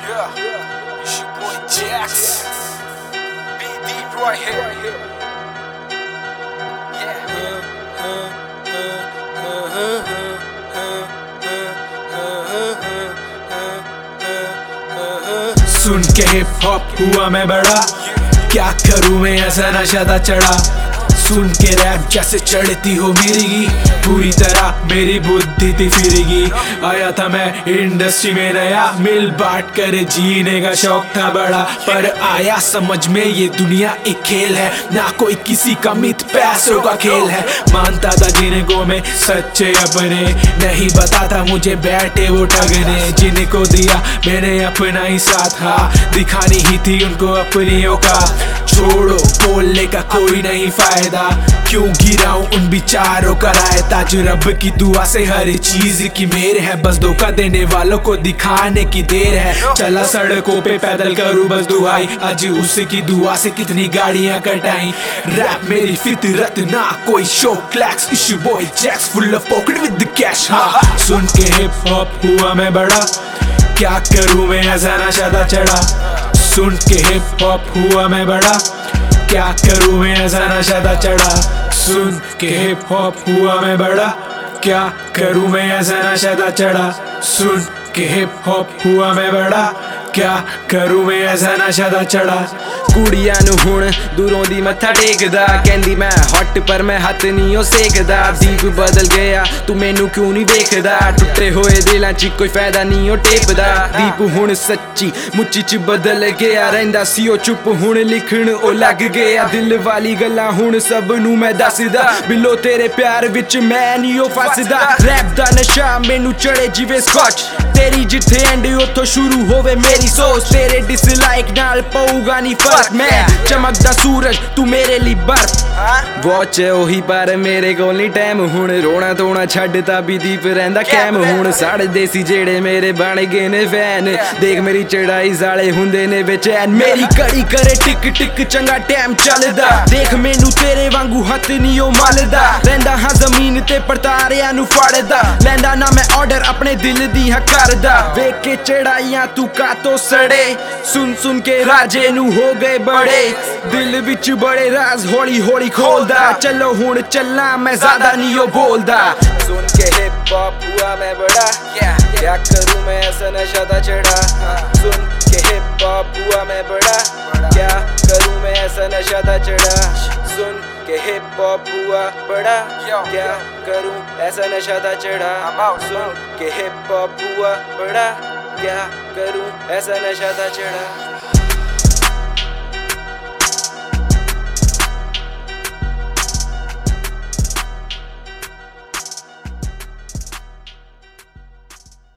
Yeah, it's your boy Jax. Be deep right here. सुन के hip hop हुआ मैं बड़ा, क्या करूं मैं ऐसा नशा था चढ़ा। सुन के रैप जैसे चढ़ती हो मेरी, पूरी तरह मेरी बुद्धि थी फिरेगी। आया था मैं इंडस्ट्री में नया, मिल बांट कर जीने का शौक था बड़ा। पर आया समझ में ये दुनिया एक खेल है, ना कोई किसी का मित पैसों का खेल है। मानता था जिनको मैं सच्चे अपने, नहीं बताता मुझे बैठे वो ठगने। जिनको दिया मैंने अपना ही साथ, हाँ दिखानी ही थी उनको अपनी औकात। छोड़ो बोलने का कोई नहीं फायदा, क्यों गिराऊं उन बिचारों का रायता। जो रब की दुआ से हर चीज की मेर है, बस धोखा देने वालों को दिखाने की देर है। चला सड़कों पे पैदल करूं बस दुआई, आज उसकी दुआ से कितनी गाड़ियां कटाई। रैप मेरी फितरत ना कोई शो क्लैक्स, इशू बॉय जैक्स full of pocket with the cash. हाँ सुन के हिप हॉप हुआ मैं बड़ा, क्या करूं मैं ऐसा नशा था चढ़ा। सुन के हिप हॉप हुआ मैं बड़ा, क्या करूं मैं ऐसा नशा था चढ़ा। सुन के हिप हॉप हुआ मैं बड़ा, क्या करूं मैं ऐसा नशा था चढ़ा। सुन के हिप हॉप हुआ मैं बड़ा, क्या करूं मैं ऐसा नशा था चढ़ा। ਕੁੜੀਆਂ ਨੂੰ ਹੁਣ ਦੂਰੋਂ ਦੀ ਮੱਥਾ ਟੇਕਦਾ, ਕਹਿੰਦੀ ਮੈਂ ਹੱਟ ਪਰ ਮੈਂ ਹੱਥ ਨਹੀਂ ਉਹ ਸੇਕਦਾ। ਦੀਪ ਬਦਲ ਗਿਆ ਤੂੰ ਮੈਨੂੰ ਕਿਉਂ ਨਹੀਂ ਵੇਖਦਾ, ਟੁੱਟੇ ਹੋਏ ਦਿਲਾਂ 'ਚ ਕੋਈ ਫਾਇਦਾ ਨਹੀਂ ਉਹ ਟੇਪਦਾ। ਦੀਪ ਹੁਣ ਸੱਚੀ ਮੁੱਚੀ 'ਚ ਬਦਲ ਗਿਆ, ਰਹਿੰਦਾ ਸੀ ਉਹ ਚੁੱਪ ਹੁਣ ਲਿਖਣ ਉਹ ਲੱਗ ਗਿਆ। ਦਿਲ ਵਾਲੀ ਗੱਲਾਂ ਹੁਣ ਸਭ ਨੂੰ ਮੈਂ ਦੱਸਦਾ, ਬਿੱਲੋ ਤੇਰੇ ਪਿਆਰ ਵਿੱਚ ਮੈਂ ਨਹੀਂ ਉਹ ਫਸਦਾ। ਰੈਪ ਦਾ ਨਸ਼ਾ ਮੈਨੂੰ ਚੜੇ ਜਿਵੇਂ ਸਕੌਚ, ਤੇਰੀ ਜਿੱਥੇ ਐਂਡ ਉੱਥੋਂ ਸ਼ੁਰੂ ਹੋਵੇ ਮੇਰੀ ਸੋਚ। ਤੇਰੇ ਡਿਸਲਾਈਕ ਨਾਲ ਪਊਗਾ ਨਹੀਂ ਫਰਕ, ਮੈਂ ਚਮਕਦਾ ਸੂਰਜ ਤੂੰ ਮੇਰੇ ਲਈ ਬਰਫ। ਵਾਚ ਉਹੀ ਪਰ ਮੇਰੇ ਕੋਲ ਨਹੀਂ ਟਾਈਮ, ਹੁਣ ਰੋਣਾ ਧੋਣਾ ਛੱਡਤਾ ਵੀ ਦੀਪ ਰਹਿੰਦਾ ਕੈਮ। ਹੁਣ ਸੜਦੇ ਸੀ ਜਿਹੜੇ ਮੇਰੇ ਬਣ ਗਏ ਨੇ ਫੈਨ, ਦੇਖ ਮੇਰੀ ਚੜਾਈ ਸਾਲੇ ਹੁੰਦੇ ਨੇ ਬੇਚੈਨ। ਮੇਰੀ ਘੜੀ ਕਰੇ ਟਿਕ ਟਿਕ ਚੰਗਾ ਟਾਈਮ ਚੱਲਦਾ, ਦੇਖ ਮੈਨੂੰ ਤੇਰੇ ਵਾਂਗੂ ਹੱਥ ਨਹੀਂ ਉਹ ਮਲਦਾ। ਰਹਿੰਦਾ ਹਾਂ ਜ਼ਮੀਨ ਤੇ ਪਰਤਾਰਿਆਂ ਨੂੰ ਫੜਦਾ, ਲੈਂਦਾ ਨਾ ਮੈਂ ਆਰਡਰ ਆਪਣੇ ਦਿਲ ਦੀ ਹਾਂ ਕਰਦਾ। ਵੇਖ ਕੇ ਚੜਾਈਆਂ ਤੂੰ ਕਾਤੋਂ ਸੜੇ, ਸੁਣ ਸੁਣ ਕੇ ਰਾਜੇ ਨੂੰ ਹੋ ਗਏ ਬੜੇ। ਦਿਲ ਵਿੱਚ ਬੜੇ ਰਾਜ਼ ਹੌਲੀ ਹੌਲੀ ਖੋਲਦਾ, ਚਲੋ ਹੁਣ ਚੱਲਾਂ ਮੈਂ ਜ਼ਿਆਦਾ ਨਹੀਂ ਉਹ ਬੋਲਦਾ। ਸੁਣ ਕੇ ਹਿਪ ਹੌਪ ਹੁਆ ਮੈਂ ਬੜਾ, क्या करूं मैं ऐसा नशा था चढ़ा। सुन के हिप हॉप हुआ मैं बड़ा, क्या करूं मैं ऐसा नशा था चढ़ा। सुन के हिप हॉप हुआ बड़ा, क्या करूं ऐसा नशा था चढ़ा। सुन के हिप हॉप हुआ बड़ा, क्या करूं ऐसा नशा था चढ़ा।